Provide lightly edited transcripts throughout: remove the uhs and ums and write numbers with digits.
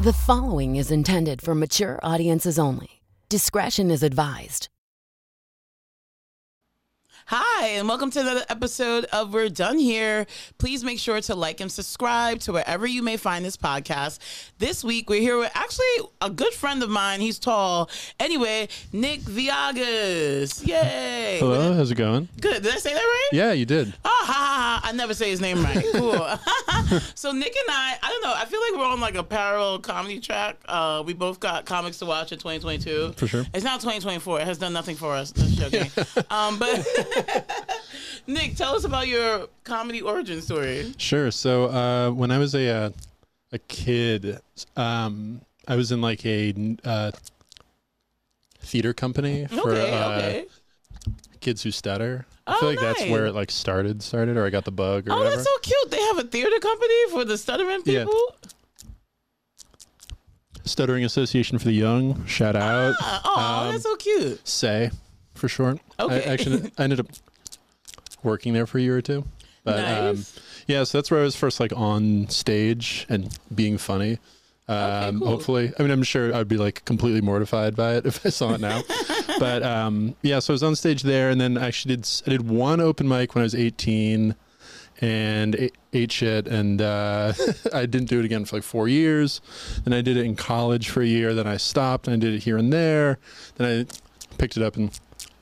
The following is intended for mature audiences only. Discretion is advised. Hi, and welcome to another episode of We're Done Here. Please make sure to like and subscribe to wherever you may find this podcast. This week, we're here with actually a good friend of mine. He's tall. Anyway, Nick Villegas. Yay. Hello, how's it going? Good. Did I say that right? Yeah, you did. Oh, ha, ha, ha. I never say his name right. Cool. So Nick and I don't know, I feel like we're on like a parallel comedy track. We both got comics to watch in 2022. For sure. It's now 2024. It has done nothing for us. Just joking. But Nick, tell us about your comedy origin story. Sure. So when I was a kid, I was in like a theater company for kids who stutter. I feel like that's where it like started, or I got the bug or whatever. That's so cute. They have a theater company for the stuttering people? Yeah. Stuttering Association for the Young. Shout out. That's so cute. SAY for short. Okay. I ended up working there for a year or two. But nice. yeah, so that's where I was first like on stage and being funny. Cool. Hopefully. I mean, I'm sure I'd be like completely mortified by it if I saw it now. But yeah, so I was on stage there, and then I did one open mic when I was 18 and ate shit, and I didn't do it again for like 4 years. Then I did it in college for a year, then I stopped, and I did it here and there. Then I picked it up in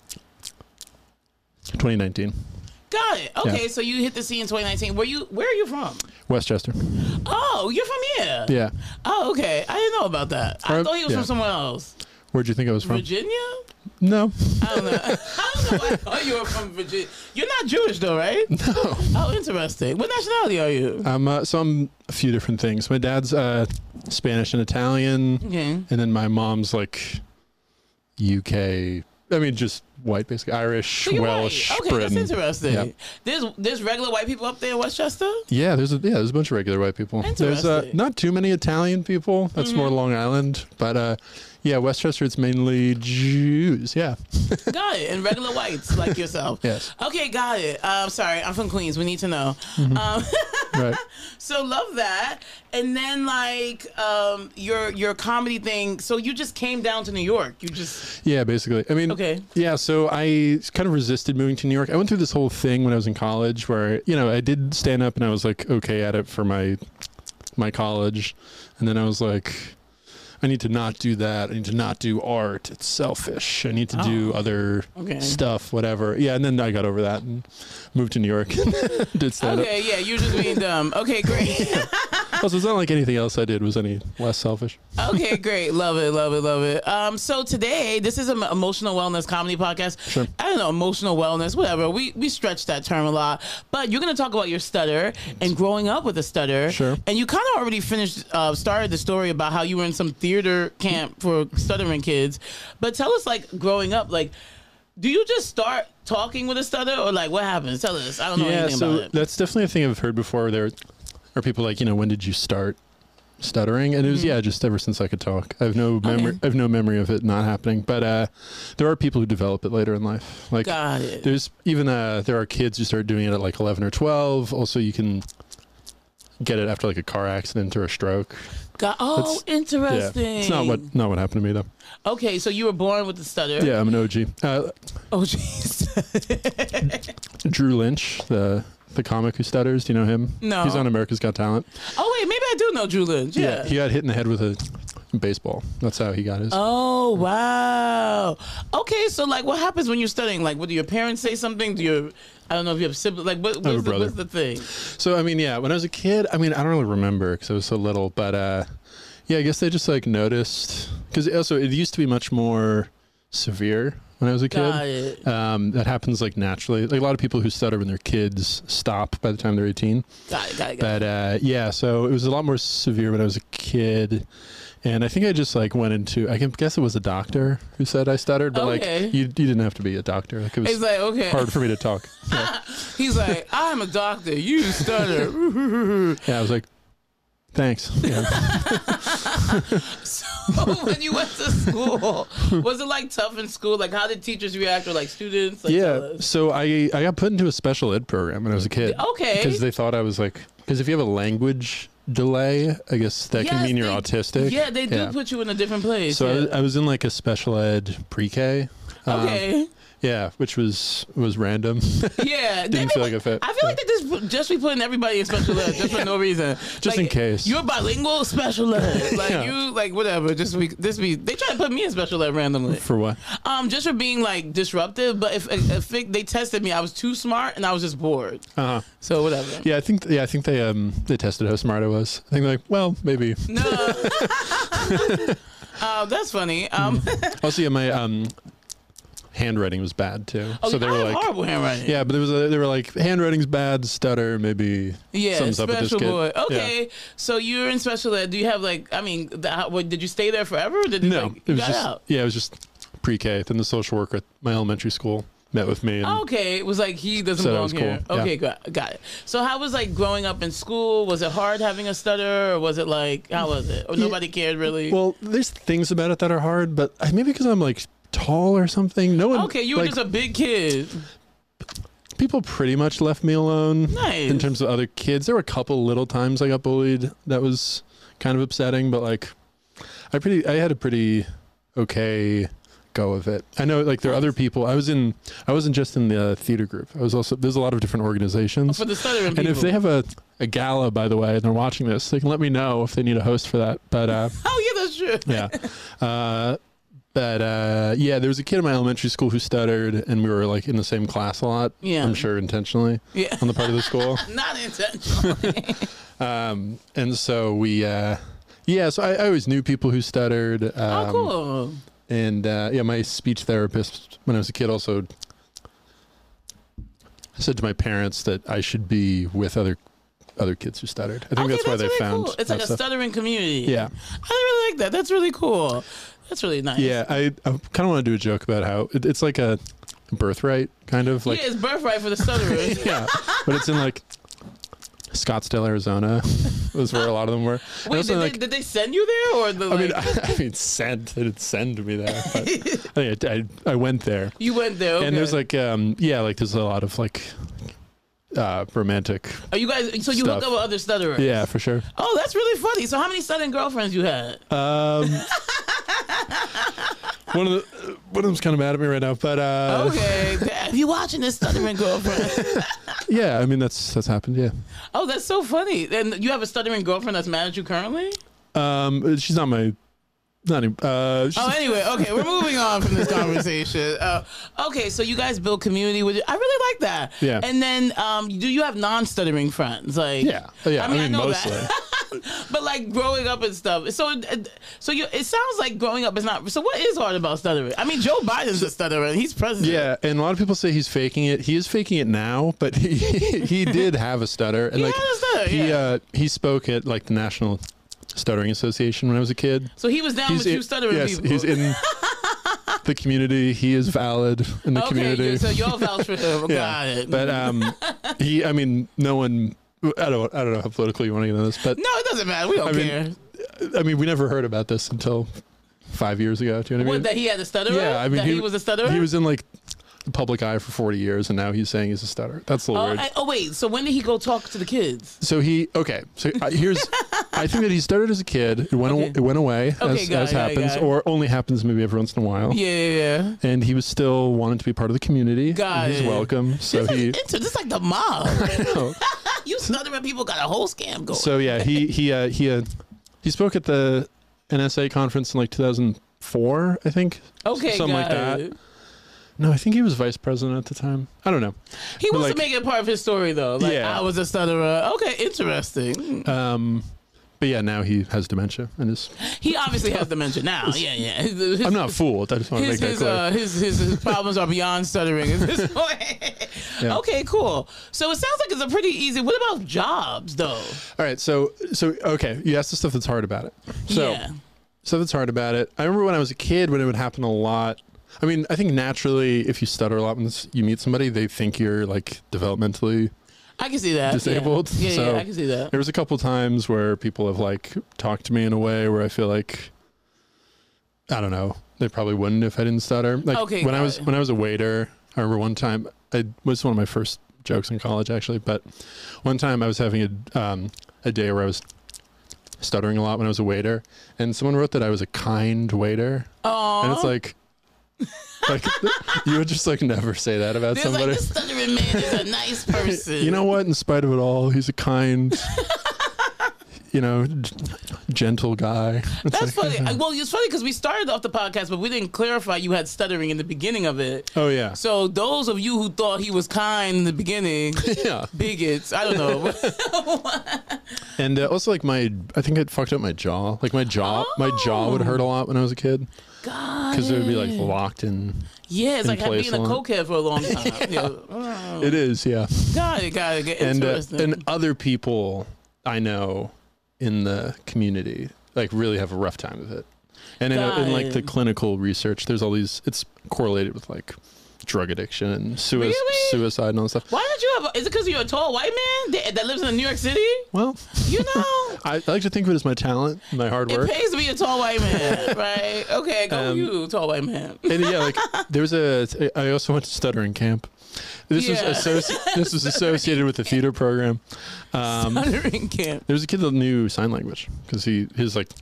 2019. Got it. Okay, Yeah. so you hit the scene in 2019. Where are you from? Westchester. Oh, you're from here. Yeah. Oh, okay. I didn't know about that. I thought he was from somewhere else. Where'd you think I was from? Virginia? No. I don't know. I don't know why I thought you were from Virginia. You're not Jewish though, right? No. Oh, interesting. What nationality are you? So I'm a few different things. My dad's Spanish and Italian, Okay. and then my mom's like UK. I mean, just white, basically Irish, So you're Welsh, white. Okay, Britain. that's interesting. Yeah. There's regular white people up there in Westchester? Yeah, there's a bunch of regular white people. There's Interesting. not too many Italian people. That's more Long Island, but yeah, Westchester, it's mainly Jews. Yeah. Got it. And regular whites like yourself. Yes. Okay, got it. Sorry, I'm from Queens. We need to know. Right. So love that. And then like your comedy thing. So you just came down to New York. You just Yeah, basically. I mean, Okay. Yeah, so I kind of resisted moving to New York. I went through this whole thing when I was in college where, I did stand up and I was like okay at it for my college. And then I was like, I need to not do that. I need to not do art. It's selfish. I need to do other stuff, whatever. Yeah, and then I got over that and moved to New York and did stand up. Okay, yeah, you're just being dumb. Okay, great. Also, it's not like anything else I did was any less selfish. Okay, great. Love it, love it, love it. So today, this is an emotional wellness comedy podcast. Sure. I don't know, emotional wellness, whatever. We stretch that term a lot. But you're going to talk about your stutter and growing up with a stutter. Sure. And you kind of already started the story about how you were in some theater camp for stuttering kids. But tell us, like, growing up, like, do you just start talking with a stutter or, like, what happens? Tell us. I don't know anything about it. That's definitely a thing I've heard before. There are people like, when did you start stuttering? And it was just ever since I could talk. I have no memory. I have no memory of it not happening. But there are people who develop it later in life. Like, Got it. there's even there are kids who start doing it at like 11 or 12. Also, you can get it after like a car accident or a stroke. Interesting. Yeah. It's not what happened to me though. Okay, so you were born with the stutter. Yeah, I'm an OG. Oh, jeez. Drew Lynch, the comic who stutters. Do you know him? No. He's on America's Got Talent. Oh, wait, maybe I do know Drew Lynch. Yeah. He got hit in the head with a baseball. That's how he got his. Oh, wow. Okay, so, like, what happens when you're studying? Like, do your parents say something? I don't know if you have siblings. Like, what's the thing? So, I mean, yeah, when I was a kid, I mean, I don't really remember because I was so little, but yeah, I guess they just, like, noticed. Because also, it used to be much more severe when I was a kid. Got it. That happens, like, naturally. Like, a lot of people who stutter when they're kids stop by the time they're 18. Got it. But, yeah, so it was a lot more severe when I was a kid. And I think I just like went into, I guess it was a doctor who said I stuttered, but like you didn't have to be a doctor. Like it was hard for me to talk. Yeah. He's like, I'm a doctor, you stutter. Yeah, I was like, thanks. Yeah. So when you went to school, was it like tough in school? Like how did teachers react or like students? Like, yeah, so I got put into a special ed program when I was a kid. Okay. Because they thought I was like, because if you have a language delay. I guess that can Yes, mean you're autistic. Yeah, they do put you in a different place. So I was in like a special ed pre-K. Okay. Yeah, which was random. Yeah, Didn't feel like a fit. I feel like they just be putting everybody in special ed just for no reason. Just like, in case. You're bilingual special ed. Like you like whatever. Just be they try to put me in special ed randomly. For what? Just for being like disruptive. But if they tested me, I was too smart and I was just bored. So whatever. Yeah, I think they tested how smart I was. I think they're like, well, maybe. No. That's funny. Also, yeah, my handwriting was bad too. Oh, so they were like horrible handwriting. Yeah, but they were like handwriting's bad, stutter maybe. Yeah, sums up with this special kid. boy. Okay, Yeah. so you're in special ed. Do you have like? I mean, did you stay there forever? Or did you, No, like, it was got just out? it was just pre-K. Then the social worker at my elementary school met with me. And Okay, it was like he doesn't Said I belong was here. cool. Okay, got it. So how was like growing up in school? Was it hard having a stutter, or was it like how was it? Or nobody cared really? Well, there's things about it that are hard, but maybe because I'm like tall or something. No one. Okay, you were like, just a big kid. people pretty much left me alone. Nice. In terms of other kids, there were a couple little times I got bullied. That was kind of upsetting, but like, I had a pretty okay go of it. I know, like there are other people. I wasn't just in the theater group. I was also there's a lot of different organizations. For the stuttering and people. if they have a gala, by the way, and they're watching this, they can let me know if they need a host for that. But oh yeah, that's true. yeah. Yeah, there was a kid in my elementary school who stuttered, and we were like in the same class a lot. Yeah. I'm sure intentionally. Yeah. On the part of the school. Not intentionally. And so we, so I always knew people who stuttered. Oh, cool. And my speech therapist when I was a kid also said to my parents that I should be with other kids who stuttered. I think that's why they really found. cool. It's like a stuttering community. Yeah. I really like that. That's really cool. That's really nice. Yeah, I kind of want to do a joke about how it's like a birthright, kind of like. Yeah, it's birthright for the stutterers. Yeah, but it's in like Scottsdale, Arizona, was where a lot of them were. And Wait, also, did they send you there or the? I mean, they didn't send me there. But I think I went there. You went there, okay. And there's like there's a lot of like romantic. Are you guys? So you stuff. hook up with other stutterers? Yeah, for sure. Oh, that's really funny. So how many stuttering girlfriends you had? One of them's kind of mad at me right now, but okay. If you watching this stuttering girlfriend? yeah, I mean that's happened. Yeah. Oh, that's so funny. And you have a stuttering girlfriend that's mad at you currently? She's not my. Not any, anyway, okay, we're moving on from this conversation. Okay, so you guys build community with it. I really like that. Yeah. And then, do you have non-stuttering friends? Like, yeah. I mean know mostly. that. But like growing up and stuff. So it sounds like growing up is not. So what is hard about stuttering? I mean, Joe Biden's a stutterer. And he's president. Yeah, and a lot of people say he's faking it. He is faking it now, but he did have a stutter. And He had a stutter, yeah. He spoke at like the National Stuttering Association when I was a kid. So he was down with you stuttering people. He's in the community. He is valid in the community. Okay, so y'all vouch for him. Got it. But I mean, no one. I don't know how political you want to get into this, but no, it doesn't matter. We don't care. I mean, we never heard about this until 5 years ago. Do you know what I mean? That he had a stutterer? Yeah, I mean, he was a stutterer? He was in like the public eye for 40 years, and now he's saying he's a stutterer. That's a little weird. Wait, so when did he go talk to the kids? So here's, I think that he stuttered as a kid. It went away, as happens, or only happens maybe every once in a while. Yeah. And he was still wanting to be part of the community. He's welcome. So this is like the mob. I know. You stuttering people got a whole scam going. So yeah, he spoke at the NSA conference in like 2004, I think. Okay, something like that. No, I think he was vice president at the time. I don't know. He wants to make it part of his story, though. Like, yeah. I was a stutterer. Okay, interesting. But yeah, now he has dementia and is. He obviously has dementia now. Yeah. I'm not fooled. I just want to make that clear. His problems are beyond stuttering at this point. Yeah. Okay, cool. So it sounds like it's a pretty easy. What about jobs, though? All right. So okay, you asked the stuff that's hard about it. So stuff that's hard about it. I remember when I was a kid when it would happen a lot. I mean, I think naturally, if you stutter a lot when you meet somebody, they think you're like developmentally. I can see that. Disabled. Yeah, so I can see that. There was a couple times where people have like talked to me in a way where I feel like, I don't know, they probably wouldn't if I didn't stutter. Like when I was a waiter, I remember one time, it was one of my first jokes in college actually, but one time I was having a day where I was stuttering a lot when I was a waiter, and someone wrote that I was a kind waiter. Oh, And it's like you would just like never say that about there's somebody. like the stuttering man is a nice person. You know what? In spite of it all, he's a kind, gentle guy. It's That's funny. Well, it's funny because we started off the podcast, but we didn't clarify you had stuttering in the beginning of it. Oh yeah. So those of you who thought he was kind in the beginning, Yeah. bigots. I don't know. And also like I think it fucked up my jaw. Like my jaw would hurt a lot when I was a kid. God, Because it would be like locked in. yeah, it's in like being place a a lot. cokehead for a long time. Oh. It is, yeah. Got it. Get And interesting. and other people I know in the community like really have a rough time with it. And in like the it. clinical research, there's all these. It's correlated with like drug addiction and Really? suicide and all that stuff. Why don't you have? Is it because you're a tall white man that lives in New York City? Well, You know, I like to think of it as my talent, my hard work. it pays to be a tall white man, right? Okay, go you, tall white man. And yeah, like I also went to stuttering camp. This Yeah. this was associated with the theater program. Stuttering camp. There was a kid that knew sign language because his like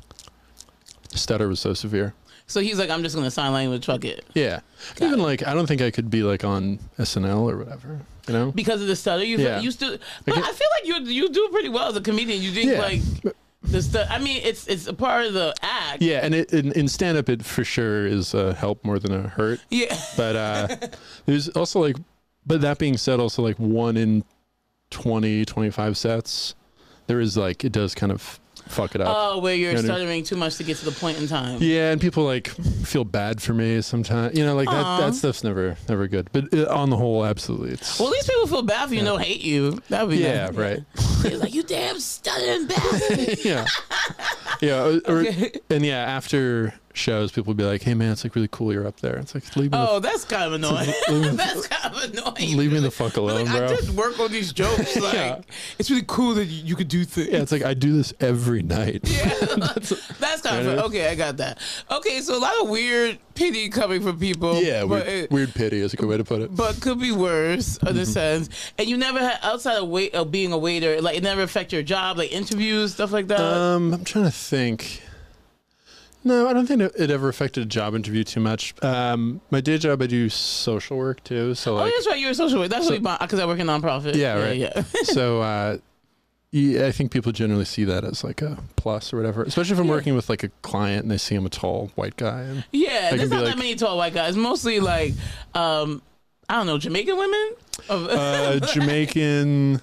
stutter was so severe. So he's like, I'm just gonna sign language, fuck it, Yeah, even like I don't think I could be like on SNL or whatever. You know, because of the stutter. Yeah. You still, but I feel like you do pretty well as a comedian. You think Yeah. like the stutter. I mean, it's a part of the act. yeah, and in stand up, it for sure is a help more than a hurt. Yeah. But there's also like, but that being said, also like 1 in 20, 25 sets, there is like it does kind of fuck it up. Oh, where you're You know what I mean? stuttering too much to get to the point in time. Yeah, and people like feel bad for me sometimes. You know, like that stuff's never good. But on the whole, absolutely, it's Well, at least people feel bad for you, don't hate you. That would be yeah, nice. right. It's like, you damn stuttering bastard. Yeah, yeah, and yeah, after shows, people would be like, "Hey, man, it's like really cool you're up there." It's like leave me, Oh, that's kind of annoying. That's kind of annoying. leave me the fuck alone, Like, bro. I did work on these jokes. Like, Yeah. it's really cool that you could do things. Yeah, it's like I do this every night. Yeah, that's kind of fun. Okay, I got that. Okay, so a lot of weird pity coming from people. Yeah, but weird pity is a good way to put it. but could be worse in Mm-hmm. a sense. And you never had outside of being a waiter, like it never affect your job, like interviews, stuff like that. I'm trying to think. No, I don't think it ever affected a job interview too much. My day job, I do social work too. So Oh, like, that's right. You're a social worker. That's because I work in nonprofit. Yeah, right. Yeah. so yeah, I think people generally see that as like a plus or whatever. Especially if I'm working with like a client and they see I'm a tall white guy. And Yeah, there's can be not like- that many tall white guys. Mostly like, I don't know, Jamaican women. Jamaican,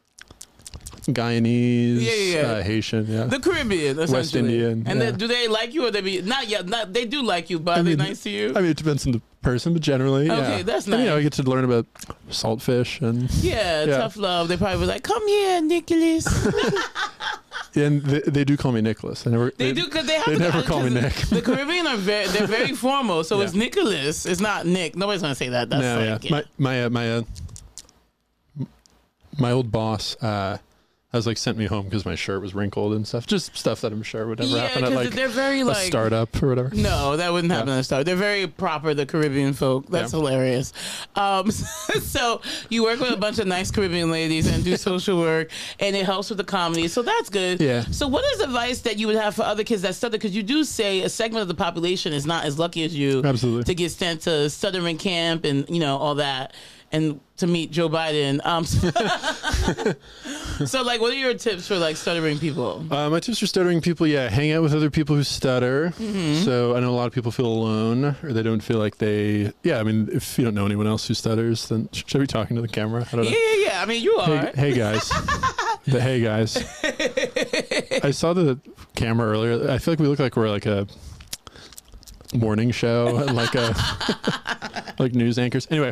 Guyanese, Yeah. Haitian, yeah. The Caribbean, essentially. West Indian, And yeah. do they like you or they be not yet? Not they do like you, but are they nice to you? I mean, it depends on the person, but generally, Okay, yeah. that's And, nice. I get to learn about saltfish and Yeah, Yeah. tough love. They probably be like, "Come here, Nicholas." they do call me Nicholas. They do because they have. They to, never call me 'cause Nick. The Caribbean are they're very formal, so it's Yeah. Nicholas. It's not Nick. Nobody's gonna say that. That's No, like, yeah. My old boss has like sent me home because my shirt was wrinkled and stuff. Just stuff that I'm sure would never yeah, happen at because like they're very a like startup or whatever. No, that wouldn't happen at a start. They're very proper, the Caribbean folk. That's Yeah. hilarious. So you work with a bunch of nice Caribbean ladies and do social work, and it helps with the comedy. So that's good. Yeah. So what is advice that you would have for other kids that stutter? Because you do say a segment of the population is not as lucky as you Absolutely. to get sent to stuttering camp and, all that. And to meet Joe Biden. So, like, what are your tips for, like, stuttering people? My tips for stuttering people, hang out with other people who stutter. Mm-hmm. So I know a lot of people feel alone or they don't feel like I mean, if you don't know anyone else who stutters, then should I be talking to the camera? I don't know. Yeah. I mean, you are. Hey guys. Hey guys. I saw the camera earlier. I feel like we look like we're like a morning show and like a like news anchors. Anyway,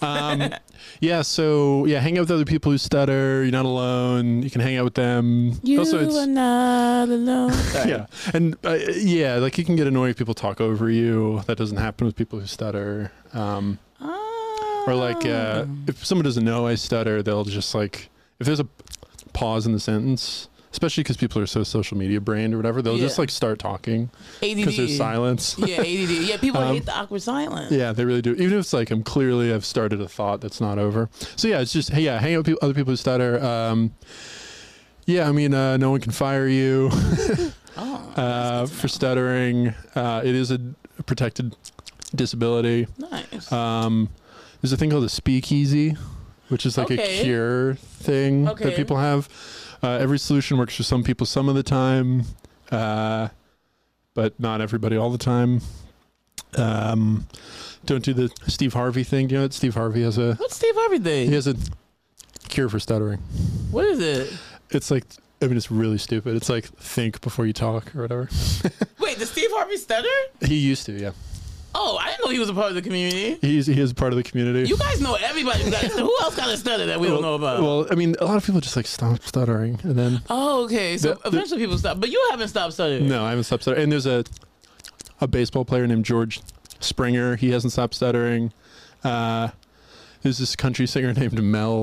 so hang out with other people who stutter. You're not alone. You can hang out with them. You Also, are not alone. yeah, and like you can get annoying if people talk over you. That doesn't happen with people who stutter. Or like if someone doesn't know I stutter, they'll just like if there's a pause in the sentence, especially because people are so social media brained or whatever, they'll just Yeah. like start talking ADD. because there's silence. Yeah, ADD. Yeah, people hate the awkward silence. Yeah, they really do. Even if it's like I've started a thought that's not over. So yeah, it's just hang out with other people who stutter. Yeah, I mean, no one can fire you Oh, for stuttering. It is a protected disability. nice. There's a thing called a speakeasy, which is like a cure thing that people have. Every solution works for some people some of the time, but not everybody all the time. Don't do the Steve Harvey thing. Do you know what Steve Harvey has a... What's Steve Harvey thing? He has a cure for stuttering. What is it? It's like, I mean, it's really stupid. It's like think before you talk or whatever. Wait, does Steve Harvey stutter? He used to, yeah. Oh, I didn't know he was a part of the community. He is part of the community. You guys know everybody. Who else got a stutter that we don't know about? Well, I mean, a lot of people just like stop stuttering and then... Oh, okay. So eventually people stop. But you haven't stopped stuttering. No, I haven't stopped stuttering. And there's a baseball player named George Springer. He hasn't stopped stuttering. There's this country singer named Mel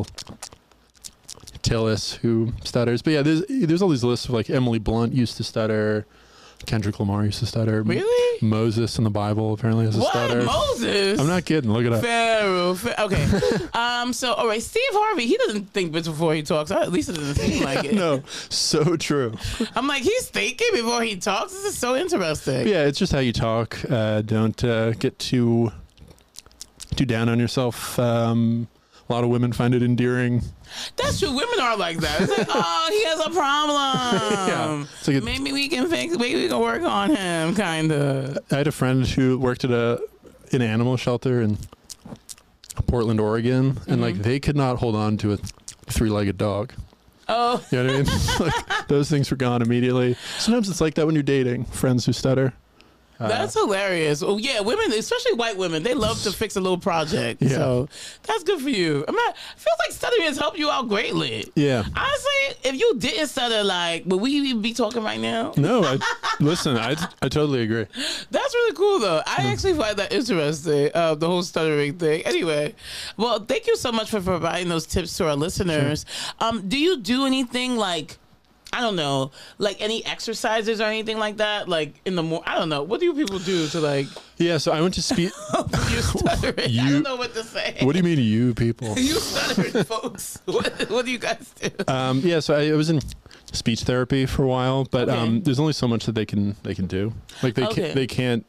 Tillis who stutters. But yeah, there's all these lists of like Emily Blunt used to stutter. Kendrick Lamar used to stutter. Really? Moses in the Bible apparently has a stutter. Moses? I'm not kidding. Look it up. Pharaoh. Okay. So, all right, Steve Harvey, he doesn't think before he talks. At least it doesn't seem like it. No, so true. I'm like, he's thinking before he talks. This is so interesting. Yeah, it's just how you talk. Don't get too down on yourself. A lot of women find it endearing. That's true. Women are like that. It's like, oh, he has a problem. Yeah. It's like maybe we can fix. Maybe we can work on him. Kind of. I had a friend who worked at an animal shelter in Portland, Oregon, and like they could not hold on to a 3-legged dog. Oh, you know what I mean? Like, those things were gone immediately. Sometimes it's like that when you're dating friends who stutter. That's hilarious. Oh yeah, women, especially white women, they love to fix a little project. Yeah. So that's good for you. I feel like stuttering has helped you out greatly. Yeah. Honestly, if you didn't stutter, like, would we even be talking right now? No, listen, I totally agree. That's really cool, though. I actually find that interesting, the whole stuttering thing. Anyway, well, thank you so much for providing those tips to our listeners. Sure. Do you do anything like, I don't know, like any exercises or anything like that? Like in the I don't know. What do people do to like... Yeah, so I went to speech... You stuttering. I don't know what to say. What do you mean you people? You stuttering, folks. What do you guys do? Yeah, so I was in speech therapy for a while, but there's only so much that they can do. Like they can't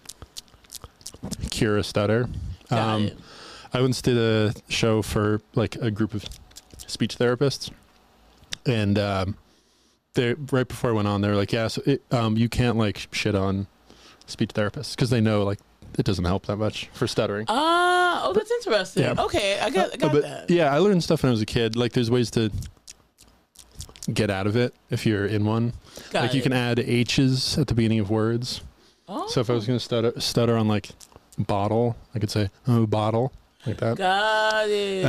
cure a stutter. Got it. I once did a show for like a group of speech therapists, and they right before I went on, they were like, "Yeah, so you can't like shit on speech therapists because they know like it doesn't help that much for stuttering." Oh, that's interesting. Yeah. Okay, I got that. Yeah, I learned stuff when I was a kid. Like, there's ways to get out of it if you're in one. You can add H's at the beginning of words. Oh. So if I was going to stutter on like bottle, I could say, "Oh, bottle," like that. Got it.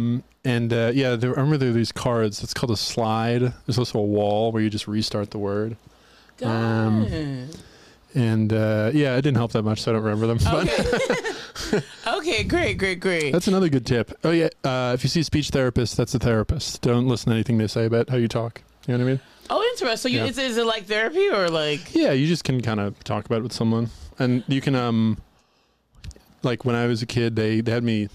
I remember there were these cards. It's called a slide. There's also a wall where you just restart the word. Got it. And it didn't help that much, so I don't remember them. Okay. Okay, great. That's another good tip. Oh yeah, if you see a speech therapist, that's a therapist. Don't listen to anything they say about how you talk. You know what I mean? Oh, interesting. So is it like therapy or like? Yeah, you just can kind of talk about it with someone, and you can like when I was a kid, they had me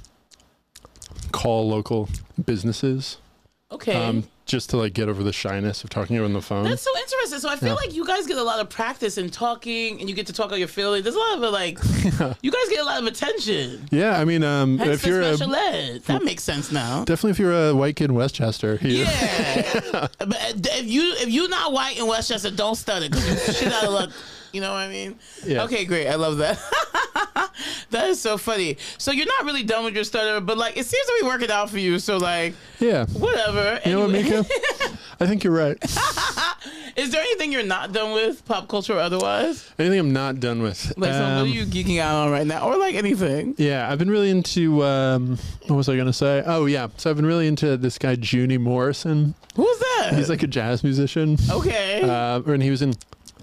call local businesses. Okay. Just to like get over the shyness of talking on the phone. That's so interesting. So I feel like you guys get a lot of practice in talking, and you get to talk on your feelings. There's a lot of like, you guys get a lot of attention. Yeah, I mean, if you're special ed, that makes sense now. Definitely, if you're a white kid in Westchester. Yeah. But if you're not white in Westchester, don't study because you shit out of luck. You know what I mean? Yeah. Okay, great. I love that. That is so funny. So you're not really done with your stutter, but like it seems to be working out for you. So like, yeah, whatever. You know what, Mika? I think you're right. Is there anything you're not done with, pop culture or otherwise? Anything I'm not done with? Like, so what are you geeking out on right now, or like anything? Yeah, I've been really into. What was I gonna say? Oh yeah, so I've been really into this guy Junie Morrison. Who's that? He's like a jazz musician. Okay. And he was in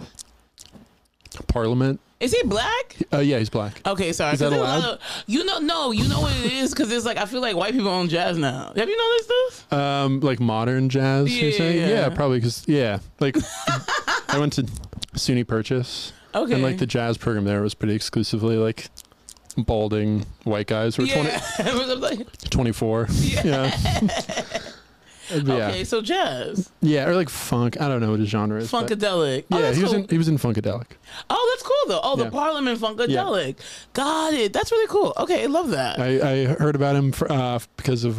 Parliament. Is he black? Yeah, he's black. Okay, sorry. Is that allowed? You know what it is? Because it's like, I feel like white people own jazz now. Have you noticed this? Like modern jazz, you're saying? Yeah, probably because, like, I went to SUNY Purchase. Okay. And, like, the jazz program there was pretty exclusively, like, balding white guys who were 24. Yeah. Yeah. Okay, so jazz. Yeah, or like funk. I don't know what his genre is. but- Funkadelic. Oh, Yeah, that's he was cool. he was in Funkadelic. Oh, that's cool though. Oh, the Yeah. Parliament Funkadelic. Got it. That's really cool. Okay, I love that. I heard about him because of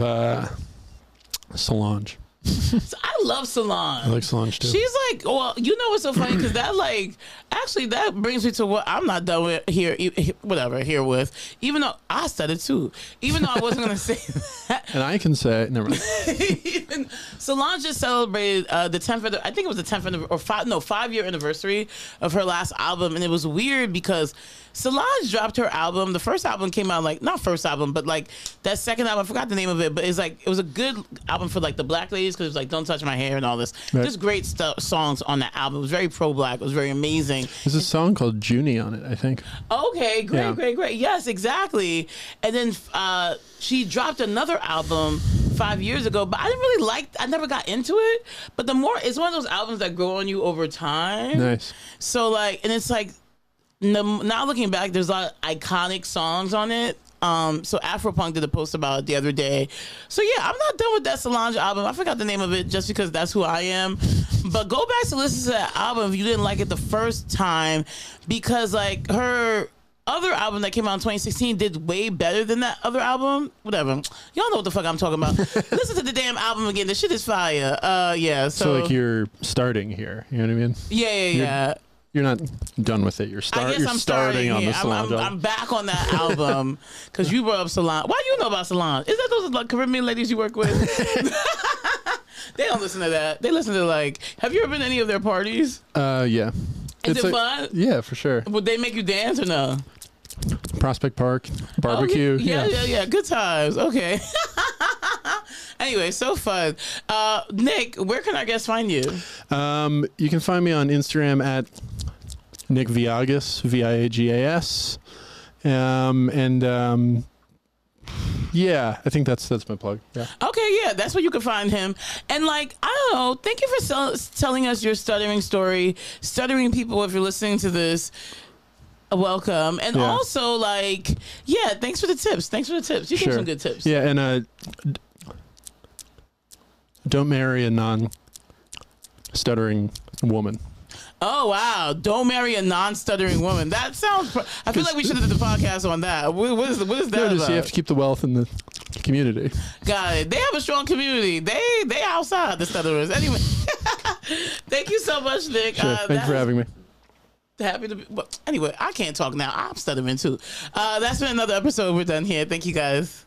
Solange. So I love Solange. I like Solange too. She's like, well, you know what's so funny? Because that, like, actually, that brings me to what I'm not done with here, whatever, here with. Even though I said it too. Even though I wasn't going to say that. And I can say, never mind. Even Solange just celebrated the 10th, I think it was the 10th or 5-year anniversary of her last album. And it was weird because Solange dropped her album. The first album came out, like, not first album, but like that second album, I forgot the name of it, but it's like, it was a good album for like the black ladies because it was like, Don't Touch My Hair and all this. Right. Just great songs on that album. It was very pro-black. It was very amazing. There's a song called Junie on it, I think. Okay, great, Yeah. great. Yes, exactly. And then she dropped another album 5 years ago, but I didn't really I never got into it. But it's one of those albums that grow on you over time. Nice. So like, and it's like, now looking back, there's a lot of iconic songs on it. So Afropunk did a post about it the other day. So yeah, I'm not done with that Solange album. I forgot the name of it just because that's who I am. But go back to listen to that album if you didn't like it the first time, because like her other album that came out in 2016 did way better than that other album. Whatever. Y'all know what the fuck I'm talking about. Listen to the damn album again. The shit is fire. Yeah. So like you're starting here. You know what I mean? Yeah. You're not done with it. You're I guess I'm starting on here. the Solange album. I'm back on that album because you brought up Solange. Why do you know about Solange? Is that those like Caribbean ladies you work with? They don't listen to that. They listen to like. Have you ever been to any of their parties? Yeah. Is it fun? Yeah, for sure. Would they make you dance or no? Prospect Park, barbecue. Oh, yeah. Good times. Okay. Anyway, so fun. Nick, where can our guests find you? You can find me on Instagram at Nick Viagas, Viagas. Yeah, I think that's my plug. Yeah. Okay, yeah, that's where you can find him. And like, I don't know, thank you for telling us your stuttering story. Stuttering people, if you're listening to this, welcome. And also, like, yeah, thanks for the tips. You gave some good tips. Yeah, and don't marry a non-stuttering woman. Oh, wow. Don't marry a non-stuttering woman. That sounds... I feel like we should have did the podcast on that. What is that about? You have to keep the wealth in the community. Got it. They have a strong community. They outside the stutterers. Anyway. Thank you so much, Nick. Sure. Thanks for having me. Happy to be... Well, anyway, I can't talk now. I'm stuttering too. That's been another episode. We're done here. Thank you, guys.